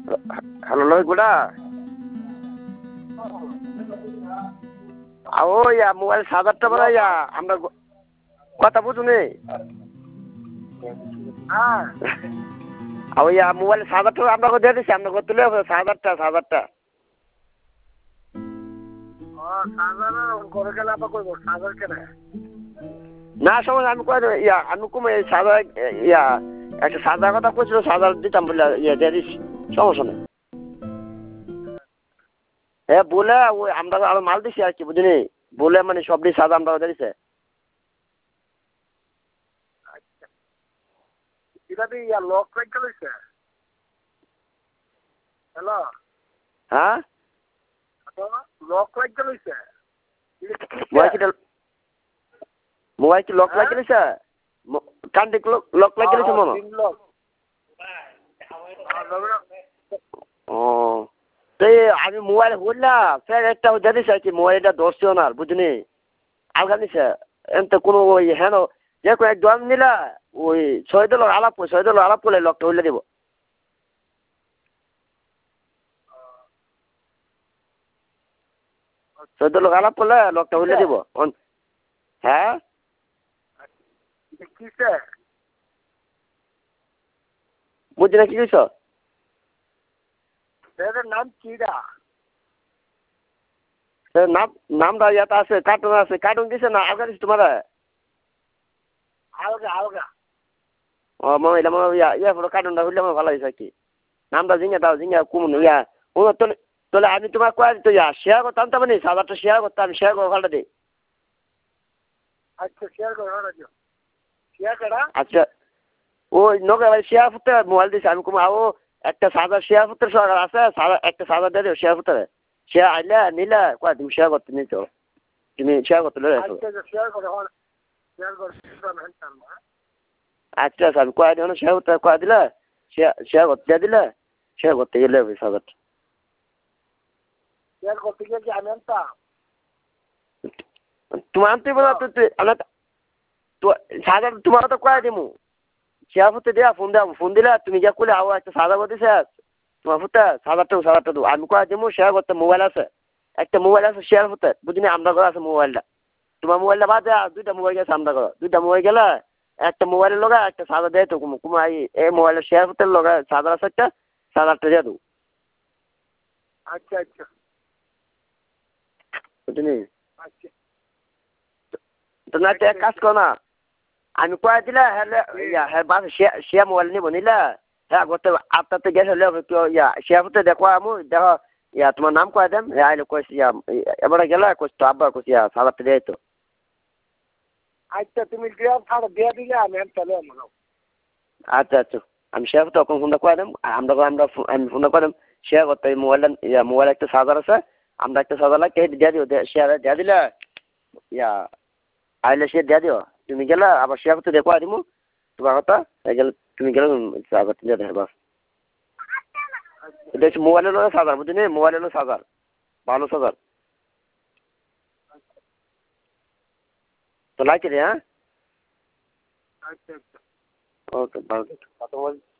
hello লোহিত গুড়া ও ইয়া mobile সাজারটা বলে ইয়া আমরা কথা বুঝুনি হ্যাঁ ইয়া মোবাইল সাজারটা আপনাকে দিয়ে দিচ্ছি আপনাকে তুলে সাজারটা না সময় আমি কয়ে দেবো ইয়া আমি কমে সাজা ইয়া একটা সাজার কথা কইছিল সাজার দিতাম বলে ইয়া দিয়ে দিচ্ছি সমস্যা নেই হ্যাঁ বলে ওই আমরা আরো মাল দিছি আর কি বুঝলি বলে মানে সব দিয়ে সাজা আমরা দিয়ে দিছে এটা ইয়া লক লাগিয়ে লইছে হ্যালো হ্যাঁ লক লাগিয়ে লইছে মোবাইল কি লক লাগিয়ে লইছে কান্দি লক লাগিয়ে লইছে মনে ও তো আমি মোবাইল হইলাম ফের একটা জানিস আর কি মোবাইলটা ধরছিও না বুঝলি আলগা নিছে এমনি কোনো ওই হ্যাঁ যে কোনো একদম নিলা ওই শহীদুল আলাপ করলে লকটা হইলে দিব শহীদুল আলাপ করলে লকটা হইলে দিব হ্যাঁ কিসে বুঝলি না কি কইছ নাম কিরা নামটা ইয়াতে আছে কার্টুন দিছে না আলগা দিছে তোমার আলগা ও মই এটা মই ইয়া পুরো কার্টুনটা হইলে আমার ভালো হয়েছে আর কি নামটা জিঙ্গা কুমুন ইয়া ও তাহলে আমি তোমার কয়ে দিত ইয়া শেয়ার করতাম তো মানে সাদারটা শেয়ার করতাম শেয়ার করে ভালো দিই আচ্ছা শেয়ার করে ভালো দিও শেয়ার করা আচ্ছা ওই নৌকা ভাই শেয়ার ফুটতে মোবাইল দিছে আমি কুমা ও একটা সাদা শেয়ার ফুটের সরকার আছে একটা সাদা দিয়ে দিও শেয়ার ফুটে শেয়ার আইলে নিলে কয় তুমি শেয়ার করতে নিতো তুমি শেয়ার করতে লয়ে আচ্ছা আমি কয়ে দিও না শেয়ার করতে কয়ে দিলে শেয়ার করতে দিয়ে দিলে শেয়ার করতে গেলে হবে সাদারটা শেয়ার করতে গিয়ে কি আমি আনতাম তুমি আনতে বলো তো সাদা তোমার তো কয়ে দিমু শেয়ার ফুটতে দেয়া ফোন দিলে তুমি যা করলে আও একটা সাদা করতে শেষ তোমার ফুটতে সাদারটা দেবো আমি কয়ে দিমু শেয়ার করতে মোবাইল আছে একটা মোবাইল আছে শেয়ার ফুটতে বুঝিনি আমরা ঘরে আছে মোবাইলটা তোমার মোবাইলটা বাদে আর দুইটা মোবাইল গেছে আমরা ঘরে দুইটা মোবাইল গেলে একটা মোবাইলের লগা একটা সাদা দেয় তো কুমা এই মোবাইলের শেয়ার ফুটের লগা সাদা আছে একটা সাদারটা দিয়ে দেবো আচ্ছা বুঝিনি আচ্ছা তো না এক কাজ করো না আমি কয়ে দিলে হ্যাঁ বাস শেয়ার মোবাইল নিব নিলে হ্যাঁ করতে আপনার গেছে ইয়া শেয়ার ফুটে দেখো আমি দেখো ইয়া তোমার নাম কয়ে দেন আইলে কইস ইয়া এবারে গেলে কইস তো আব্বা কইস ইয়া সাদারটা দিয়ে তো আচ্ছা তুমি দিয়ে দিলে আমি তাহলে আচ্ছা আমি শেয়ার তখন ফোনটা করে দেব আমি ফোনটা করে দেব শেয়ার করতে মোবাইলটা মোবাইল একটা সাজার আছে আমরা একটা সাজা লাগে দিয়ে দিও শেয়ার দিয়ে দিলে ইয়া আইলে সে দিয়ে দিও তুমি গেলে আবার শেয়ার করতে দেখো দিমু তোমার কথা গেলে তুমি গেলে সাজারটা দিয়ে দেবে বাস এটা হচ্ছে মোবাইলের সাজার বুঝলি মোবাইলের সাজার ভালো সাজার তো লাগছে রে হ্যাঁ আচ্ছা ওকে ভালো